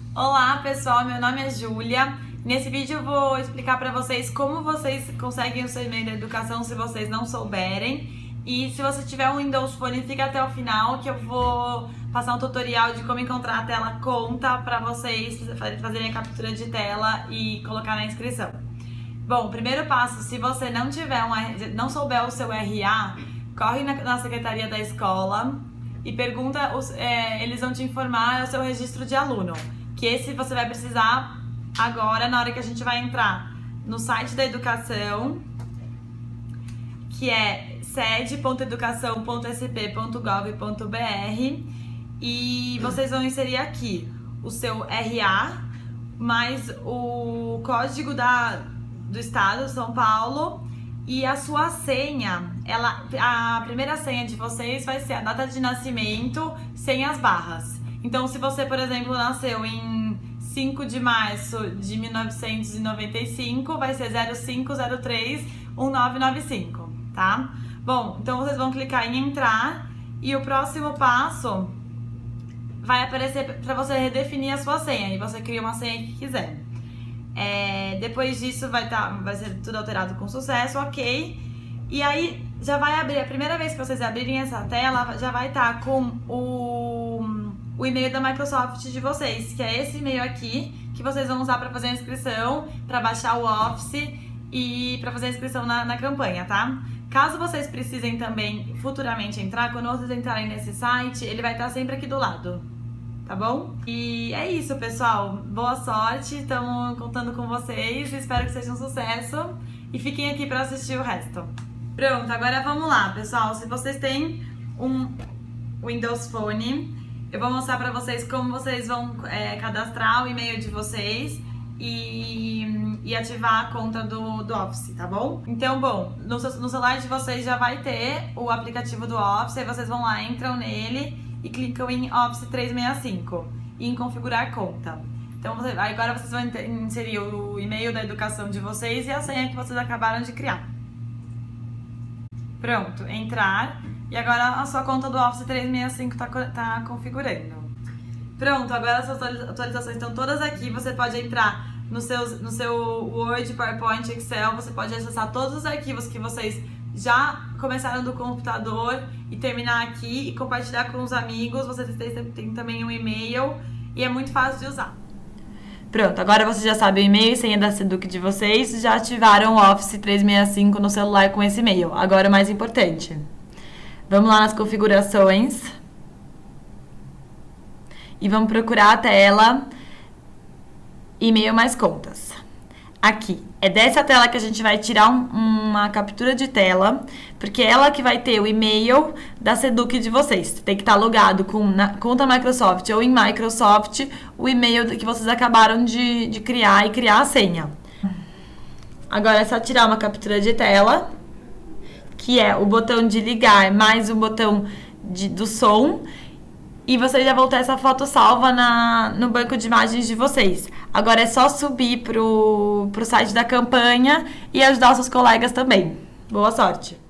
Olá pessoal, meu nome é Júlia. Nesse vídeo eu vou explicar para vocês como vocês conseguem o seu e-mail da educação se vocês não souberem. E se você tiver um Windows Phone, fica até o final que eu vou passar um tutorial de como encontrar a tela conta para vocês fazerem a captura de tela e colocar na inscrição. Bom, primeiro passo, se você não souber o seu RA, corre na secretaria da escola e pergunta, eles vão te informar o seu registro de aluno. Que esse você vai precisar agora, na hora que a gente vai entrar no site da educação, que é sede.educação.sp.gov.br, e vocês vão inserir aqui o seu RA, mais o código do estado, São Paulo, e a sua senha. A primeira senha de vocês vai ser a data de nascimento sem as barras. Então, se você, por exemplo, nasceu em 5 de março de 1995, vai ser 05031995, tá? Bom, então vocês vão clicar em entrar e o próximo passo vai aparecer para você redefinir a sua senha e você cria uma senha que quiser. Depois disso vai ser tudo alterado com sucesso, ok? E aí já vai abrir, a primeira vez que vocês abrirem essa tela, já vai estar com o e-mail da Microsoft de vocês, que é esse e-mail aqui, que vocês vão usar para fazer a inscrição, para baixar o Office e para fazer a inscrição na campanha, tá? Caso vocês precisem também futuramente entrar, quando vocês entrarem nesse site, ele vai estar sempre aqui do lado, tá bom? E é isso, pessoal. Boa sorte, estamos contando com vocês, espero que seja um sucesso e fiquem aqui para assistir o resto. Pronto, agora vamos lá, pessoal. Se vocês têm um Windows Phone, eu vou mostrar pra vocês como vocês vão cadastrar o e-mail de vocês e ativar a conta do Office, tá bom? Então, bom, no celular de vocês já vai ter o aplicativo do Office, aí vocês vão lá, entram nele e clicam em Office 365 e em configurar conta. Então, agora vocês vão inserir o e-mail da educação de vocês e a senha que vocês acabaram de criar. Pronto, entrar. E agora a sua conta do Office 365 tá configurando. Pronto, agora as suas atualizações estão todas aqui. Você pode entrar no seu Word, PowerPoint, Excel. Você pode acessar todos os arquivos que vocês já começaram do computador e terminar aqui e compartilhar com os amigos. Vocês têm também um e-mail e é muito fácil de usar. Pronto, agora vocês já sabem o e-mail e senha da Seduc de vocês. Já ativaram o Office 365 no celular com esse e-mail. Agora o mais importante. Vamos lá nas configurações e vamos procurar a tela e-mail mais contas. Aqui, é dessa tela que a gente vai tirar uma captura de tela, porque é ela que vai ter o e-mail da Seduc de vocês. Tem que estar logado na conta Microsoft ou em Microsoft o e-mail que vocês acabaram de criar e criar a senha. Agora é só tirar uma captura de tela, que é o botão de ligar mais o botão do som, e vocês já vão ter essa foto salva no banco de imagens de vocês. Agora é só subir pro site da campanha e ajudar os seus colegas também. Boa sorte!